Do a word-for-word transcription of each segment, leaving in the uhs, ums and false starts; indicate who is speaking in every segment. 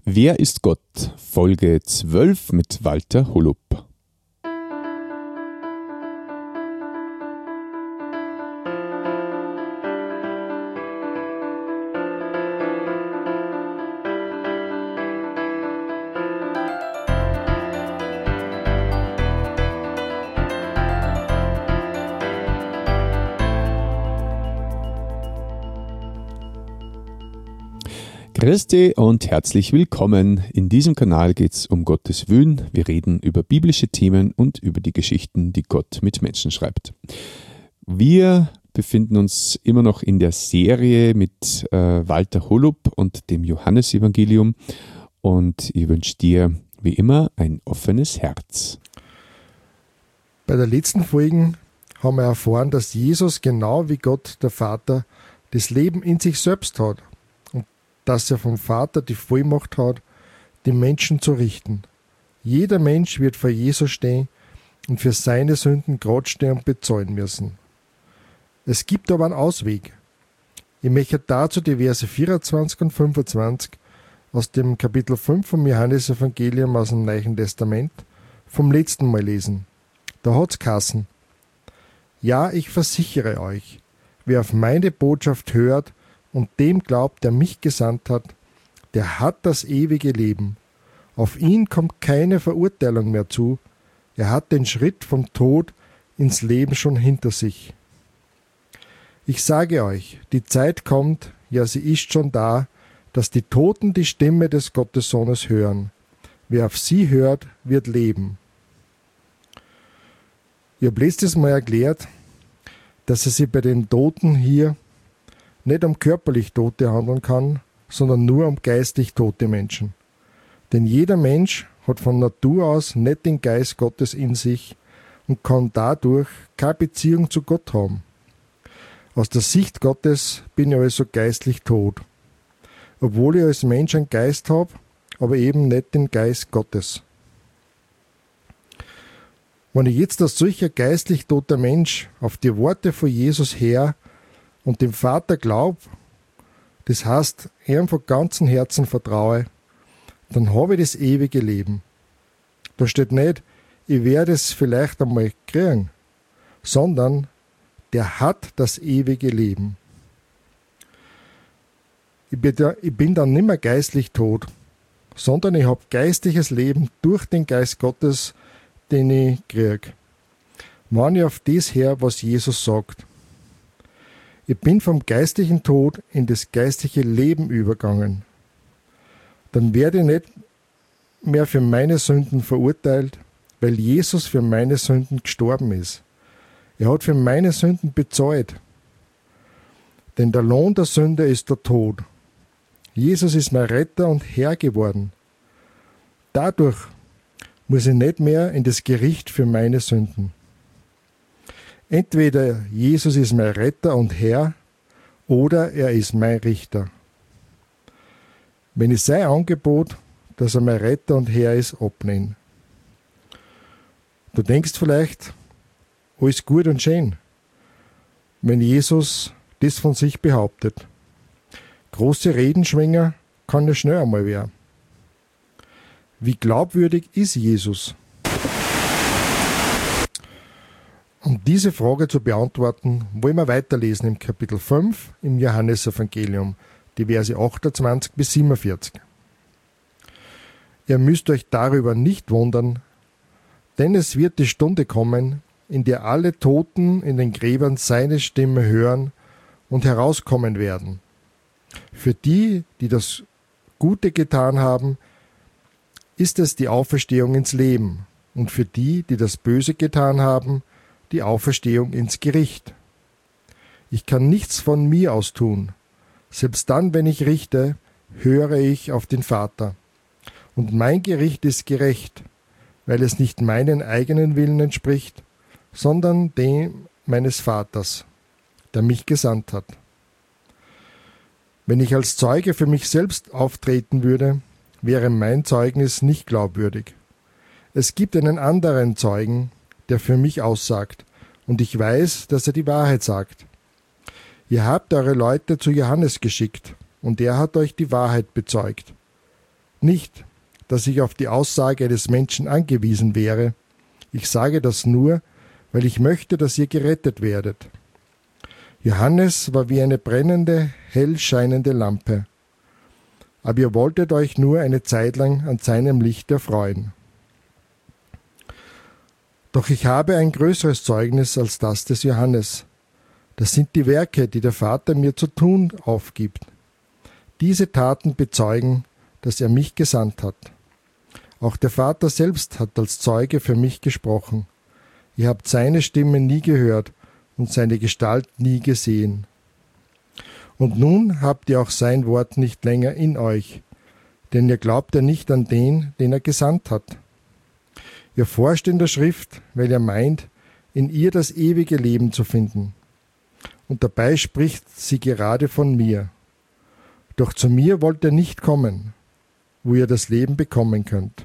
Speaker 1: Wer ist Gott? Folge zwölf mit Walter Holub. Christi und herzlich willkommen. In diesem Kanal geht es um Gottes Willen. Wir reden über biblische Themen und über die Geschichten, die Gott mit Menschen schreibt. Wir befinden uns immer noch in der Serie mit äh, Walter Holub und dem Johannesevangelium und ich wünsche dir wie immer ein offenes Herz.
Speaker 2: Bei der letzten Folge haben wir erfahren, dass Jesus genau wie Gott der Vater das Leben in sich selbst hat. Dass er vom Vater die Vollmacht hat, die Menschen zu richten. Jeder Mensch wird vor Jesus stehen und für seine Sünden gerade stehen und bezahlen müssen. Es gibt aber einen Ausweg. Ich möchte dazu die Verse vierundzwanzig und fünfundzwanzig aus dem Kapitel fünf vom Johannesevangelium aus dem Neuen Testament vom letzten Mal lesen. Da hat's geheißen: Ja, ich versichere euch, wer auf meine Botschaft hört und dem glaubt, der mich gesandt hat, der hat das ewige Leben. Auf ihn kommt keine Verurteilung mehr zu. Er hat den Schritt vom Tod ins Leben schon hinter sich. Ich sage euch, die Zeit kommt, ja sie ist schon da, dass die Toten die Stimme des Gottessohnes hören. Wer auf sie hört, wird leben. Ich habe letztes Mal erklärt, dass es sich bei den Toten hier nicht um körperlich Tote handeln kann, sondern nur um geistlich tote Menschen. Denn jeder Mensch hat von Natur aus nicht den Geist Gottes in sich und kann dadurch keine Beziehung zu Gott haben. Aus der Sicht Gottes bin ich also geistlich tot, obwohl ich als Mensch einen Geist habe, aber eben nicht den Geist Gottes. Wenn ich jetzt als solcher geistlich toter Mensch auf die Worte von Jesus her und dem Vater glaub, das heißt, ihm von ganzem Herzen vertraue, dann habe ich das ewige Leben. Da steht nicht, ich werde es vielleicht einmal kriegen, sondern der hat das ewige Leben. Ich bin, da, ich bin dann nicht mehr geistlich tot, sondern ich habe geistliches Leben durch den Geist Gottes, den ich kriege. Wenn ich auf das her, was Jesus sagt. Ich bin vom geistlichen Tod in das geistliche Leben übergangen. Dann werde ich nicht mehr für meine Sünden verurteilt, weil Jesus für meine Sünden gestorben ist. Er hat für meine Sünden bezahlt. Denn der Lohn der Sünde ist der Tod. Jesus ist mein Retter und Herr geworden. Dadurch muss ich nicht mehr in das Gericht für meine Sünden. Entweder Jesus ist mein Retter und Herr oder er ist mein Richter. Wenn ich sein Angebot, dass er mein Retter und Herr ist, ablehne. Du denkst vielleicht, alles gut und schön, wenn Jesus das von sich behauptet. Große Redenschwinger kann er schnell einmal werden. Wie glaubwürdig ist Jesus? Um diese Frage zu beantworten, wollen wir weiterlesen im Kapitel fünf im Johannesevangelium, die Verse achtundzwanzig bis siebenundvierzig. Ihr müsst euch darüber nicht wundern, denn es wird die Stunde kommen, in der alle Toten in den Gräbern seine Stimme hören und herauskommen werden. Für die, die das Gute getan haben, ist es die Auferstehung ins Leben, und für die, die das Böse getan haben, die Auferstehung ins Gericht. Ich kann nichts von mir aus tun. Selbst dann, wenn ich richte, höre ich auf den Vater. Und mein Gericht ist gerecht, weil es nicht meinen eigenen Willen entspricht, sondern dem meines Vaters, der mich gesandt hat. Wenn ich als Zeuge für mich selbst auftreten würde, wäre mein Zeugnis nicht glaubwürdig. Es gibt einen anderen Zeugen, der für mich aussagt, und ich weiß, dass er die Wahrheit sagt. Ihr habt eure Leute zu Johannes geschickt, und er hat euch die Wahrheit bezeugt. Nicht, dass ich auf die Aussage eines Menschen angewiesen wäre. Ich sage das nur, weil ich möchte, dass ihr gerettet werdet. Johannes war wie eine brennende, hell scheinende Lampe. Aber ihr wolltet euch nur eine Zeit lang an seinem Licht erfreuen. Doch ich habe ein größeres Zeugnis als das des Johannes. Das sind die Werke, die der Vater mir zu tun aufgibt. Diese Taten bezeugen, dass er mich gesandt hat. Auch der Vater selbst hat als Zeuge für mich gesprochen. Ihr habt seine Stimme nie gehört und seine Gestalt nie gesehen. Und nun habt ihr auch sein Wort nicht länger in euch, denn ihr glaubt ja nicht an den, den er gesandt hat. Ihr forscht in der Schrift, weil ihr meint, in ihr das ewige Leben zu finden. Und dabei spricht sie gerade von mir. Doch zu mir wollt ihr nicht kommen, wo ihr das Leben bekommen könnt.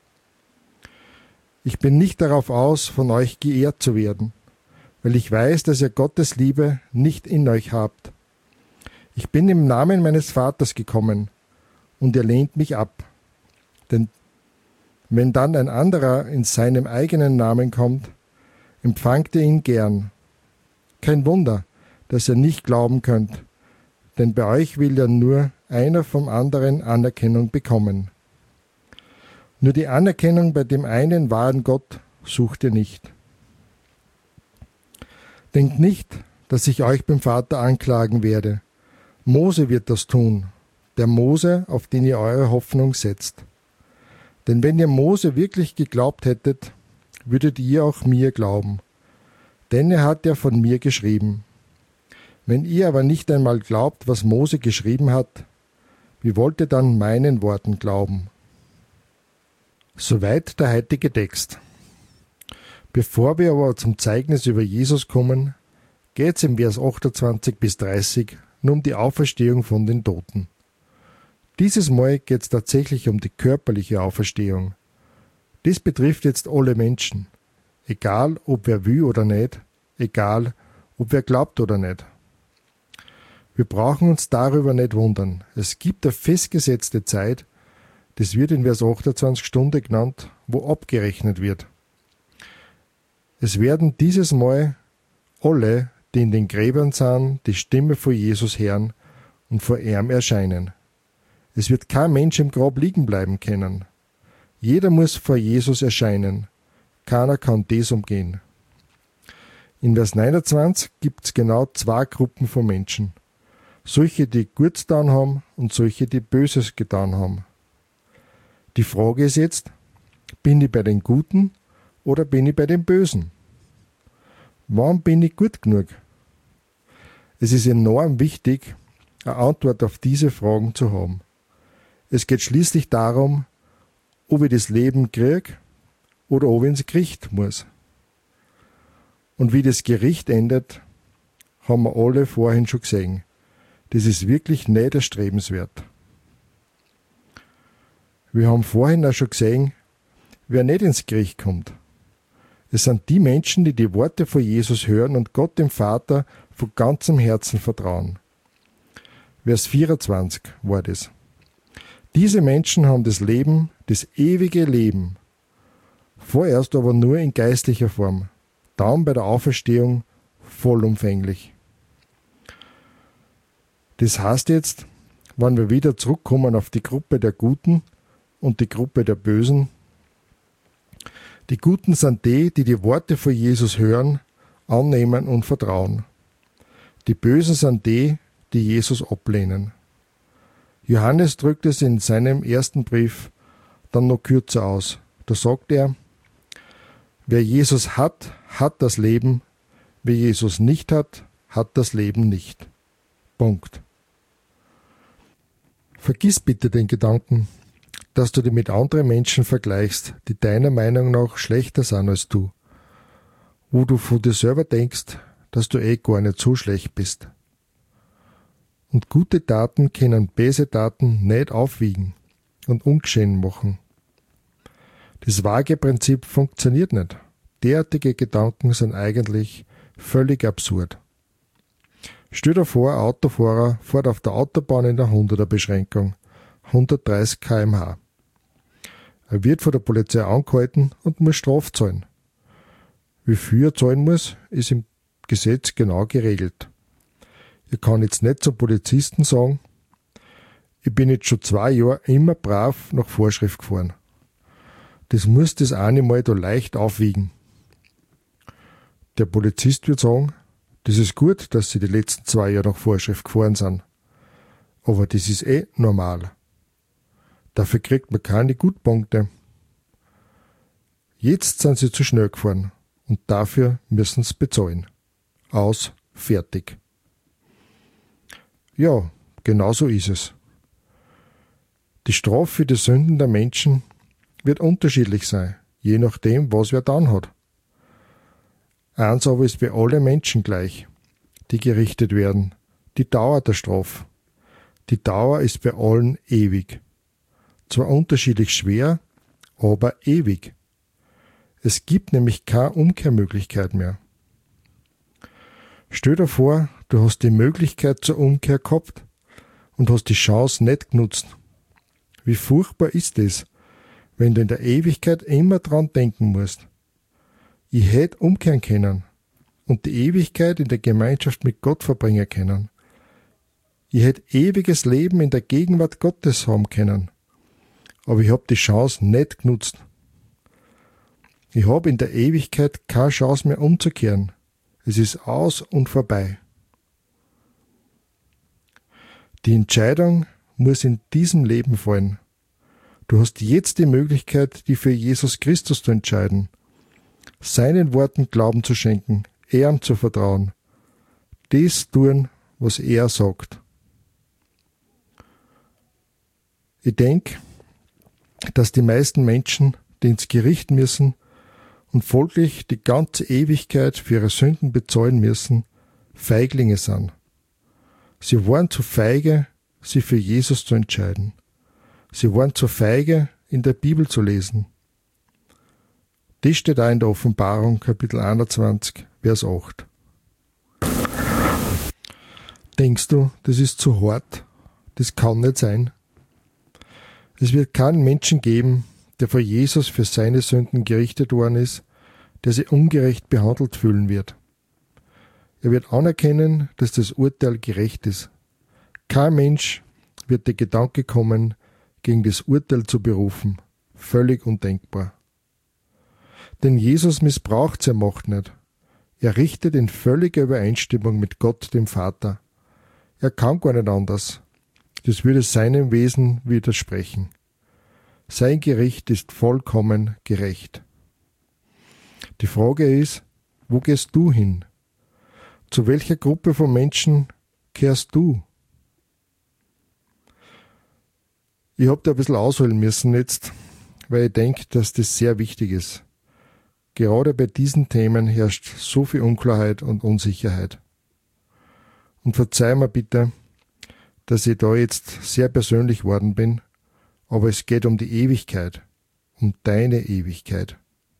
Speaker 2: Ich bin nicht darauf aus, von euch geehrt zu werden, weil ich weiß, dass ihr Gottes Liebe nicht in euch habt. Ich bin im Namen meines Vaters gekommen, und ihr lehnt mich ab. Denn wenn dann ein anderer in seinem eigenen Namen kommt, empfangt ihr ihn gern. Kein Wunder, dass ihr nicht glauben könnt, denn bei euch will ja nur einer vom anderen Anerkennung bekommen. Nur die Anerkennung bei dem einen wahren Gott sucht ihr nicht. Denkt nicht, dass ich euch beim Vater anklagen werde. Mose wird das tun, der Mose, auf den ihr eure Hoffnung setzt. Denn wenn ihr Mose wirklich geglaubt hättet, würdet ihr auch mir glauben. Denn er hat ja von mir geschrieben. Wenn ihr aber nicht einmal glaubt, was Mose geschrieben hat, wie wollt ihr dann meinen Worten glauben? Soweit der heutige Text. Bevor wir aber zum Zeugnis über Jesus kommen, geht es im Vers achtundzwanzig bis dreißig nur um die Auferstehung von den Toten. Dieses Mal geht es tatsächlich um die körperliche Auferstehung. Dies betrifft jetzt alle Menschen, egal ob wer will oder nicht, egal ob wer glaubt oder nicht. Wir brauchen uns darüber nicht wundern. Es gibt eine festgesetzte Zeit, das wird in Vers achtundzwanzig Stunde genannt, wo abgerechnet wird. Es werden dieses Mal alle, die in den Gräbern sind, die Stimme von Jesus hören und vor ihm erscheinen. Es wird kein Mensch im Grab liegen bleiben können. Jeder muss vor Jesus erscheinen. Keiner kann das umgehen. In Vers neunundzwanzig gibt es genau zwei Gruppen von Menschen. Solche, die Gutes getan haben und solche, die Böses getan haben. Die Frage ist jetzt, bin ich bei den Guten oder bin ich bei den Bösen? Wann bin ich gut genug? Es ist enorm wichtig, eine Antwort auf diese Fragen zu haben. Es geht schließlich darum, ob ich das Leben kriege oder ob ich ins Gericht muss. Und wie das Gericht endet, haben wir alle vorhin schon gesehen. Das ist wirklich nicht erstrebenswert. Wir haben vorhin auch schon gesehen, wer nicht ins Gericht kommt. Es sind die Menschen, die die Worte von Jesus hören und Gott dem Vater von ganzem Herzen vertrauen. Vers vierundzwanzig war das. Diese Menschen haben das Leben, das ewige Leben, vorerst aber nur in geistlicher Form, dann bei der Auferstehung vollumfänglich. Das heißt jetzt, wenn wir wieder zurückkommen auf die Gruppe der Guten und die Gruppe der Bösen, die Guten sind die, die die Worte von Jesus hören, annehmen und vertrauen. Die Bösen sind die, die Jesus ablehnen. Johannes drückt es in seinem ersten Brief dann noch kürzer aus. Da sagt er, wer Jesus hat, hat das Leben, wer Jesus nicht hat, hat das Leben nicht. Punkt. Vergiss bitte den Gedanken, dass du dich mit anderen Menschen vergleichst, die deiner Meinung nach schlechter sind als du, wo du von dir selber denkst, dass du eh gar nicht so schlecht bist. Und gute Taten können böse Taten nicht aufwiegen und ungeschehen machen. Das Waageprinzip funktioniert nicht. Derartige Gedanken sind eigentlich völlig absurd. Stell dir vor, ein Autofahrer fährt auf der Autobahn in der hunderter Beschränkung, hundertdreißig Kilometer pro Stunde. Er wird von der Polizei angehalten und muss Strafe zahlen. Wie viel er zahlen muss, ist im Gesetz genau geregelt. Ich kann jetzt nicht zum Polizisten sagen, ich bin jetzt schon zwei Jahre immer brav nach Vorschrift gefahren. Das muss das eine Mal da leicht aufwiegen. Der Polizist wird sagen, das ist gut, dass Sie die letzten zwei Jahre nach Vorschrift gefahren sind. Aber das ist eh normal. Dafür kriegt man keine Gutpunkte. Jetzt sind Sie zu schnell gefahren und dafür müssen Sie bezahlen. Aus, fertig. Ja, genau so ist es. Die Strafe für die Sünden der Menschen wird unterschiedlich sein, je nachdem, was wer dann hat. Eins aber ist für alle Menschen gleich, die gerichtet werden, die Dauer der Strafe. Die Dauer ist bei allen ewig. Zwar unterschiedlich schwer, aber ewig. Es gibt nämlich keine Umkehrmöglichkeit mehr. Stell dir vor, du hast die Möglichkeit zur Umkehr gehabt und hast die Chance nicht genutzt. Wie furchtbar ist es, wenn du in der Ewigkeit immer dran denken musst. Ich hätte umkehren können und die Ewigkeit in der Gemeinschaft mit Gott verbringen können. Ich hätte ewiges Leben in der Gegenwart Gottes haben können. Aber ich habe die Chance nicht genutzt. Ich habe in der Ewigkeit keine Chance mehr umzukehren. Es ist aus und vorbei. Die Entscheidung muss in diesem Leben fallen. Du hast jetzt die Möglichkeit, dich für Jesus Christus zu entscheiden, seinen Worten Glauben zu schenken, ihm zu vertrauen, das tun, was er sagt. Ich denke, dass die meisten Menschen, die ins Gericht müssen und folglich die ganze Ewigkeit für ihre Sünden bezahlen müssen, Feiglinge sind. Sie waren zu feige, sich für Jesus zu entscheiden. Sie waren zu feige, in der Bibel zu lesen. Das steht auch in der Offenbarung, Kapitel einundzwanzig, Vers acht. Denkst du, das ist zu hart? Das kann nicht sein. Es wird keinen Menschen geben, der vor Jesus für seine Sünden gerichtet worden ist, der sich ungerecht behandelt fühlen wird. Er wird anerkennen, dass das Urteil gerecht ist. Kein Mensch wird der Gedanke kommen, gegen das Urteil zu berufen. Völlig undenkbar. Denn Jesus missbraucht seine Macht nicht. Er richtet in völliger Übereinstimmung mit Gott, dem Vater. Er kann gar nicht anders. Das würde seinem Wesen widersprechen. Sein Gericht ist vollkommen gerecht. Die Frage ist, wo gehst du hin? Zu welcher Gruppe von Menschen kehrst du? Ich habe da ein bisschen ausholen müssen jetzt, weil ich denke, dass das sehr wichtig ist. Gerade bei diesen Themen herrscht so viel Unklarheit und Unsicherheit. Und verzeih mir bitte, dass ich da jetzt sehr persönlich worden bin, aber es geht um die Ewigkeit, um deine Ewigkeit.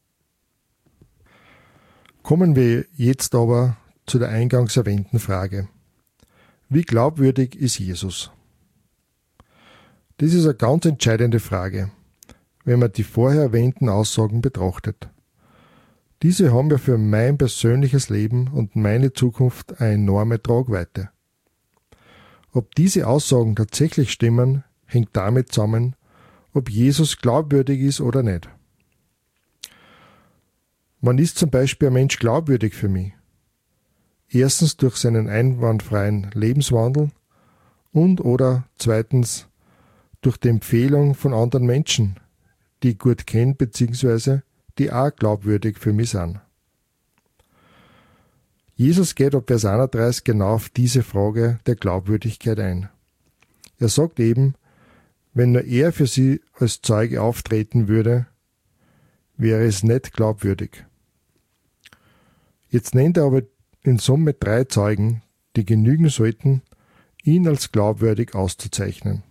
Speaker 2: Kommen wir jetzt aber zu der eingangs erwähnten Frage. Wie glaubwürdig ist Jesus? Das ist eine ganz entscheidende Frage, wenn man die vorher erwähnten Aussagen betrachtet. Diese haben ja für mein persönliches Leben und meine Zukunft eine enorme Tragweite. Ob diese Aussagen tatsächlich stimmen, hängt damit zusammen, ob Jesus glaubwürdig ist oder nicht. Wann ist zum Beispiel ein Mensch glaubwürdig für mich? Erstens durch seinen einwandfreien Lebenswandel und oder zweitens durch die Empfehlung von anderen Menschen, die ich gut kenne bzw. die auch glaubwürdig für mich sind. Jesus geht ab Vers einunddreißig genau auf diese Frage der Glaubwürdigkeit ein. Er sagt eben, wenn nur er für sie als Zeuge auftreten würde, wäre es nicht glaubwürdig. Jetzt nennt er aber in Summe drei Zeugen, die genügen sollten, ihn als glaubwürdig auszuzeichnen.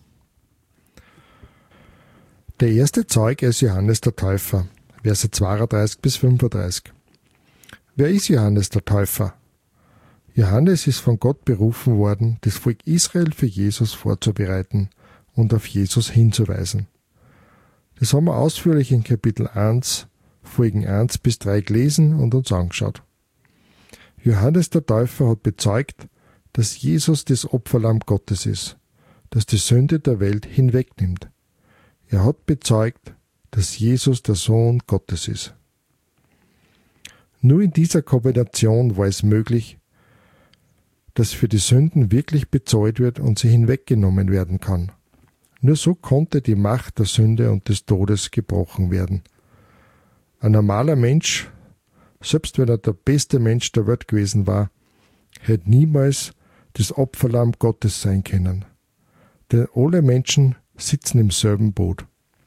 Speaker 2: Der erste Zeuge ist Johannes der Täufer, Verse zweiunddreißig bis fünfunddreißig. Wer ist Johannes der Täufer? Johannes ist von Gott berufen worden, das Volk Israel für Jesus vorzubereiten und auf Jesus hinzuweisen. Das haben wir ausführlich in Kapitel eins, Folgen eins bis drei gelesen und uns angeschaut. Johannes der Täufer hat bezeugt, dass Jesus das Opferlamm Gottes ist, das die Sünde der Welt hinwegnimmt. Er hat bezeugt, dass Jesus der Sohn Gottes ist. Nur in dieser Kombination war es möglich, dass für die Sünden wirklich bezahlt wird und sie hinweggenommen werden kann. Nur so konnte die Macht der Sünde und des Todes gebrochen werden. Ein normaler Mensch, selbst wenn er der beste Mensch der Welt gewesen war, hätte niemals das Opferlamm Gottes sein können. Denn alle Menschen sitzen im selben Boot.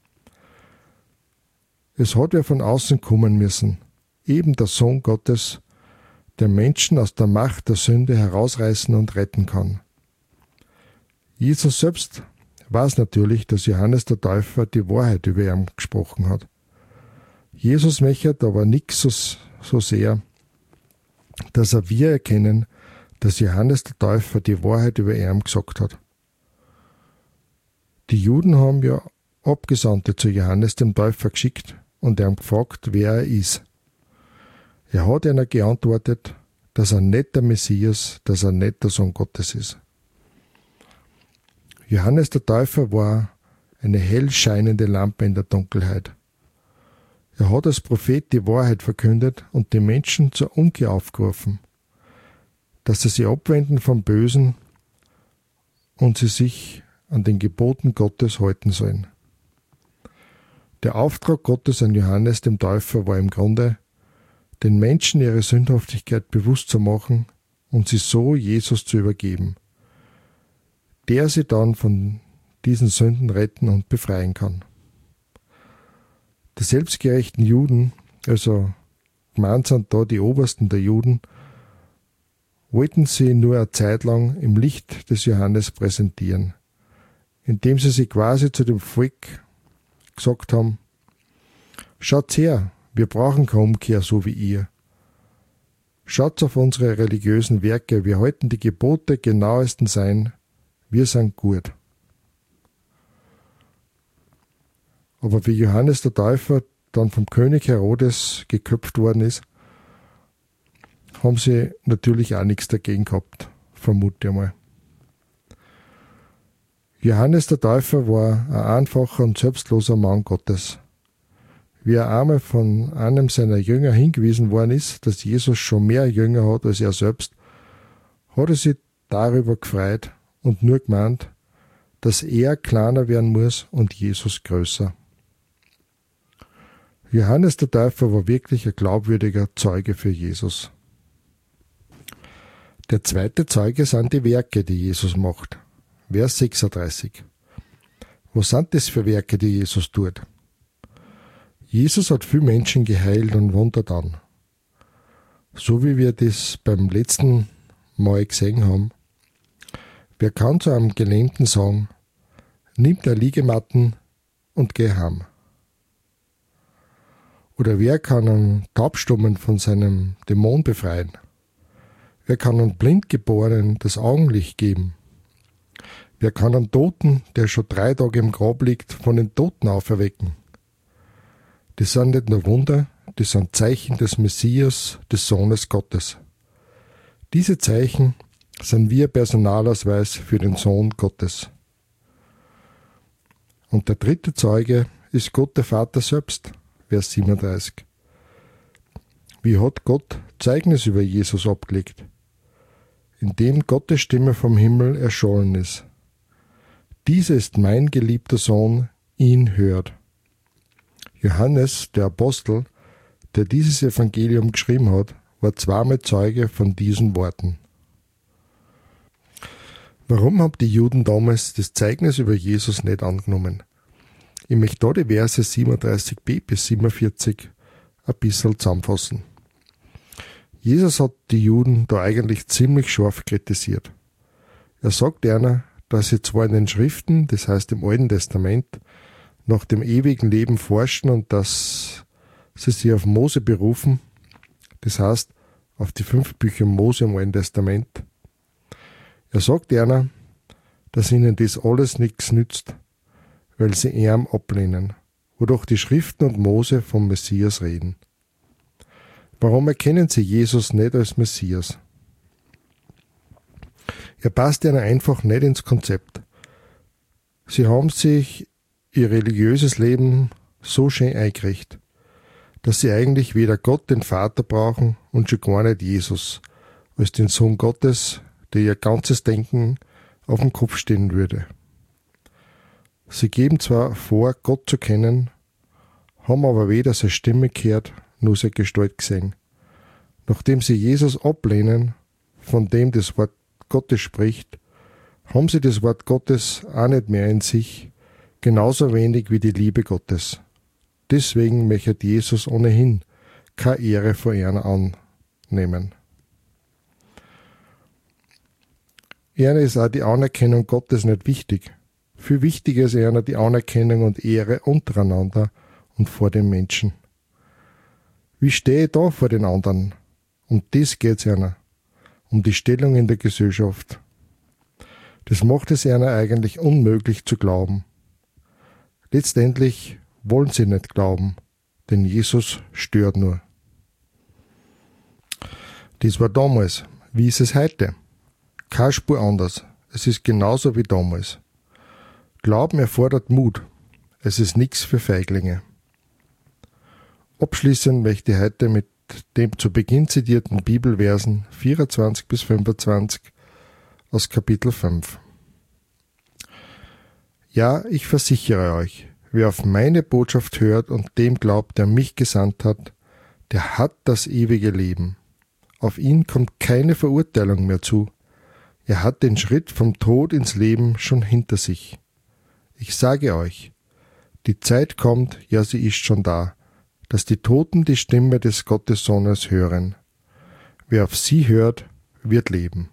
Speaker 2: Es hat ja von außen kommen müssen, eben der Sohn Gottes, der Menschen aus der Macht der Sünde herausreißen und retten kann. Jesus selbst weiß natürlich, dass Johannes der Täufer die Wahrheit über ihn gesprochen hat. Jesus möchte aber nichts so, so sehr, dass er wir erkennen, dass Johannes der Täufer die Wahrheit über ihn gesagt hat. Die Juden haben ja Abgesandte zu Johannes dem Täufer geschickt und ihm gefragt, wer er ist. Er hat ihnen geantwortet, dass er nicht der Messias, dass er nicht der Sohn Gottes ist. Johannes der Täufer war eine hell scheinende Lampe in der Dunkelheit. Er hat als Prophet die Wahrheit verkündet und die Menschen zur Umkehr aufgerufen, dass sie sich abwenden vom Bösen und sie sich an den Geboten Gottes halten sollen. Der Auftrag Gottes an Johannes dem Täufer war im Grunde, den Menschen ihre Sündhaftigkeit bewusst zu machen und sie so Jesus zu übergeben, der sie dann von diesen Sünden retten und befreien kann. Die selbstgerechten Juden, also gemeint sind da die Obersten der Juden, wollten sie nur eine Zeit lang im Licht des Johannes präsentieren, indem sie sich quasi zu dem Volk gesagt haben, schaut her, wir brauchen keine Umkehr so wie ihr. Schaut auf unsere religiösen Werke, wir halten die Gebote genauestens ein, wir sind gut. Aber wie Johannes der Täufer dann vom König Herodes geköpft worden ist, haben sie natürlich auch nichts dagegen gehabt, vermute ich mal. Johannes der Täufer war ein einfacher und selbstloser Mann Gottes. Wie er einmal von einem seiner Jünger hingewiesen worden ist, dass Jesus schon mehr Jünger hat als er selbst, hat er sich darüber gefreut und nur gemeint, dass er kleiner werden muss und Jesus größer. Johannes der Täufer war wirklich ein glaubwürdiger Zeuge für Jesus. Der zweite Zeuge sind die Werke, die Jesus macht. Vers sechsunddreißig. Was sind das für Werke, die Jesus tut? Jesus hat viele Menschen geheilt und wundert an. So wie wir das beim letzten Mal gesehen haben. Wer kann zu einem Gelähmten sagen, nimm der Liegematten und geh heim? Oder wer kann einen Taubstummen von seinem Dämon befreien? Wer kann einem Blindgeborenen das Augenlicht geben? Wer kann einen Toten, der schon drei Tage im Grab liegt, von den Toten auferwecken? Das sind nicht nur Wunder, das sind Zeichen des Messias, des Sohnes Gottes. Diese Zeichen sind wie ein Personalausweis für den Sohn Gottes. Und der dritte Zeuge ist Gott der Vater selbst, Vers siebenunddreißig. Wie hat Gott Zeugnis über Jesus abgelegt? Indem Gottes Stimme vom Himmel erschollen ist. Dieser ist mein geliebter Sohn, ihn hört. Johannes, der Apostel, der dieses Evangelium geschrieben hat, war zweimal Zeuge von diesen Worten. Warum haben die Juden damals das Zeugnis über Jesus nicht angenommen? Ich möchte da die Verse siebenunddreißig b bis siebenundvierzig ein bisschen zusammenfassen. Jesus hat die Juden da eigentlich ziemlich scharf kritisiert. Er sagt einer, dass sie zwar in den Schriften, das heißt im Alten Testament, nach dem ewigen Leben forschen und dass sie sich auf Mose berufen, das heißt auf die fünf Bücher Mose im Alten Testament. Er sagt einer, dass ihnen das alles nichts nützt, weil sie ihn ablehnen, wodurch die Schriften und Mose vom Messias reden. Warum erkennen sie Jesus nicht als Messias? Er passt ihnen einfach nicht ins Konzept. Sie haben sich ihr religiöses Leben so schön eingerichtet, dass sie eigentlich weder Gott, den Vater, brauchen und schon gar nicht Jesus, als den Sohn Gottes, der ihr ganzes Denken auf dem Kopf stehen würde. Sie geben zwar vor, Gott zu kennen, haben aber weder seine Stimme gehört, noch seine Gestalt gesehen. Nachdem sie Jesus ablehnen, von dem das Wort Gottes spricht, haben sie das Wort Gottes auch nicht mehr in sich, genauso wenig wie die Liebe Gottes. Deswegen möchte Jesus ohnehin keine Ehre vor ihnen annehmen. Ihnen ist auch die Anerkennung Gottes nicht wichtig. Viel wichtiger ist ihnen die Anerkennung und Ehre untereinander und vor den Menschen. Wie stehe ich da vor den anderen? Um das geht es ihnen. Um die Stellung in der Gesellschaft. Das macht es ihnen eigentlich unmöglich zu glauben. Letztendlich wollen sie nicht glauben, denn Jesus stört nur. Das war damals. Wie ist es heute? Keine Spur anders. Es ist genauso wie damals. Glauben erfordert Mut. Es ist nichts für Feiglinge. Abschließend möchte ich heute mit dem zu Beginn zitierten Bibelversen vierundzwanzig bis fünfundzwanzig aus Kapitel fünf. Ja, ich versichere euch, wer auf meine Botschaft hört und dem glaubt, der mich gesandt hat, der hat das ewige Leben. Auf ihn kommt keine Verurteilung mehr zu. Er hat den Schritt vom Tod ins Leben schon hinter sich. Ich sage euch, die Zeit kommt, ja sie ist schon da, dass die Toten die Stimme des Gottessohnes hören. Wer auf sie hört, wird leben.